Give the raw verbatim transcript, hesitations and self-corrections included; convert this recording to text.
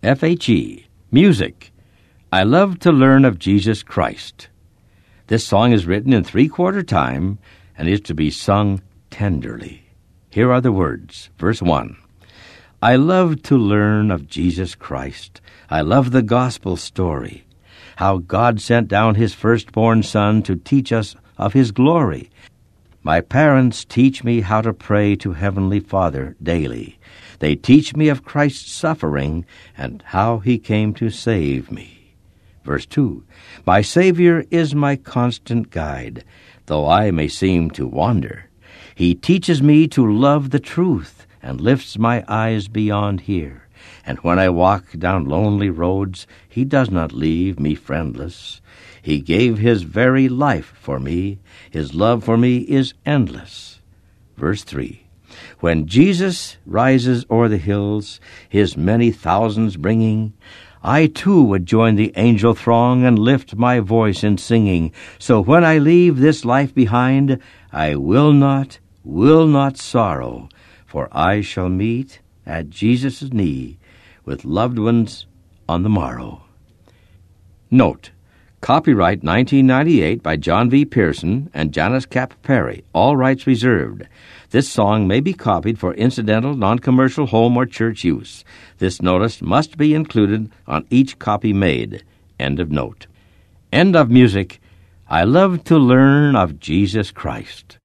F H E, Music. I love to learn of Jesus Christ. This song is written in three-quarter time and is to be sung tenderly. Here are the words. Verse one. I love to learn of Jesus Christ. I love the gospel story, how God sent down his firstborn Son to teach us of his glory. My parents teach me how to pray to Heavenly Father daily. They teach me of Christ's suffering and how he came to save me. Verse two, my Savior is my constant guide, though I may seem to wander. He teaches me to love the truth and lifts my eyes beyond here. And when I walk down lonely roads, he does not leave me friendless. He gave his very life for me. His love for me is endless. Verse three, when Jesus rises o'er the hills, his many thousands bringing, I too would join the angel throng and lift my voice in singing. So when I leave this life behind, I will not, will not sorrow, for I shall meet at Jesus' knee with loved ones on the morrow. Note, copyright nineteen ninety-eight by John V. Pearson and Janice Cap Perry, all rights reserved. This song may be copied for incidental, non-commercial home or church use. This notice must be included on each copy made. End of note. End of music. I love to learn of Jesus Christ.